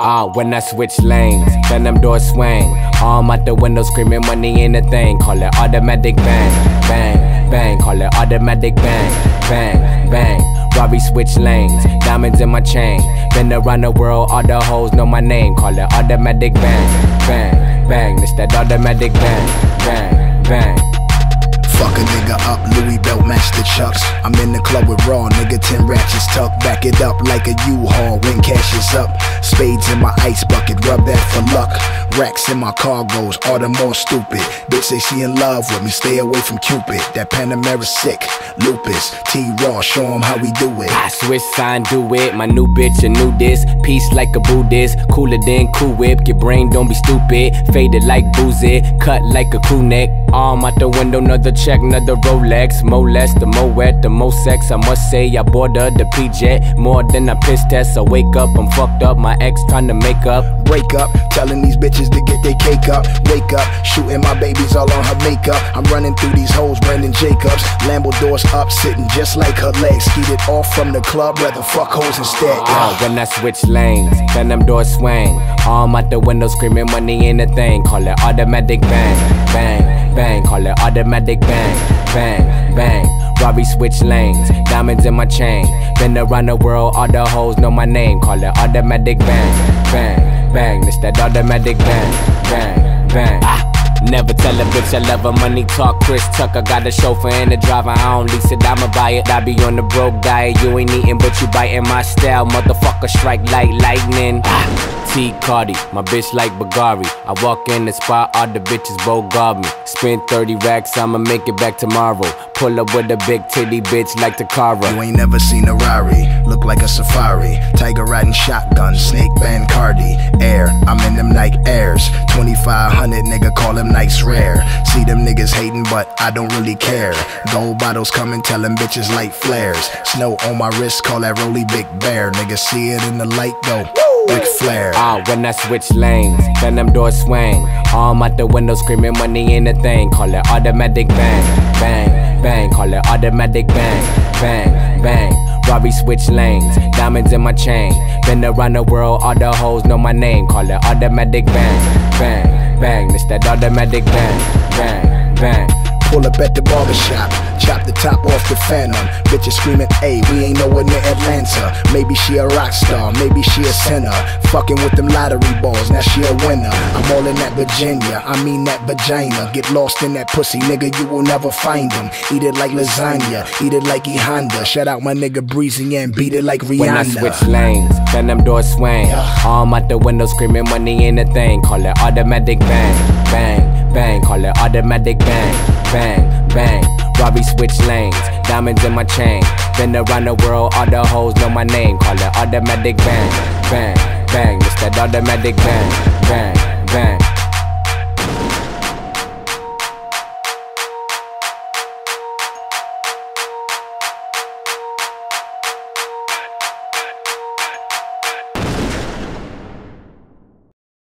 When I switch lanes, then them doors swing. Arm out the window screaming money ain't a thing. Call it automatic bang, bang, bang. Call it automatic bang, bang, bang. Robbie switch lanes, diamonds in my chain. Been around the world, all the hoes know my name. Call it automatic bang, bang, bang. It's that automatic bang, bang, bang. Fuck a nigga up, Louis belt match the chucks. I'm in the club with raw, nigga 10 ratchets tucked. Back it up like a U-Haul when cash is up. Spades in my ice bucket, rub that for luck. Racks in my cargoes, all the more stupid. Bitch say she in love with me, stay away from Cupid. That Panamera sick, lupus. T-Raw, show him how we do it. I switch sign, do it. My new bitch, a new disc. Peace like a Buddhist, cooler than Cool Whip. Your brain don't be stupid, faded like boozy, cut like a crew neck. Arm out the window, another check, another Rolex. More less, the more wet, the more sex. I must say I boarded the PJ more than a piss test. I wake up, I'm fucked up. My ex trying to make up. Break up, telling these bitches to get their cake up. Wake up, shooting my babies all on her makeup. I'm running through these hoes, Brandon Jacobs. Lambo doors up, sitting just like her legs. Skeeted off from the club, rather fuck hoes instead. When I switch lanes, then them doors swing. Arm out the window screaming money ain't a thing. Call it automatic bang, bang, bang. Call it automatic bang, bang, bang. Robbie switch lanes, diamonds in my chain. Been around the world, all the hoes know my name. Call it automatic bang, bang, bang. It's that automatic bang, bang, bang. Never tell a bitch I love her, money talk, Chris Tucker. Got a chauffeur and a driver, I don't lease it, I'ma buy it. I be on the broke diet, you ain't eating but you biting my style. Motherfucker strike like lightning. T Cardi, my bitch like Bagari. I walk in the spot, all the bitches both guard me. Spend 30 racks, I'ma make it back tomorrow. Pull up with a big titty bitch like Takara. You ain't never seen a Rari, look like a safari. Tiger riding shotgun, snake band Cardi. Air, I'm in them Nike Airs. 2500 nigga call them nice rare. See them niggas hating but I don't really care. Gold bottles coming, tell them bitches light flares. Snow on my wrist, call that Rolly Big Bear. Niggas see it in the light though, Ric Flair. When I switch lanes, then them doors swing. Arm out the window screaming money ain't a thing. Call it automatic bang, bang, bang. Call it automatic bang, bang, bang. Robbie switch lanes, diamonds in my chain. Been around the world, all the hoes know my name. Call it automatic bang, bang, bang. It's that automatic bang, bang, bang. Pull up at the barbershop, chop the top off the Phantom. Bitches screaming, "Ayy, we ain't nowhere near Atlanta." Maybe she a rock star, maybe she a sinner. Fucking with them lottery balls, now she a winner. I'm all in that Virginia, I mean that vagina. Get lost in that pussy, nigga, you will never find him. Eat it like lasagna, eat it like E Honda. Shout out my nigga Breezy and beat it like Rihanna. When I switch lanes, then them doors swing. Arm out the window screaming money ain't a thing. Call it automatic bang, bang, bang. Call it automatic bang, bang, bang. Robbie switch lanes, diamonds in my chain. Been around the world, all the hoes know my name. Call it automatic bang, bang, bang. It's that automatic bang, bang, bang.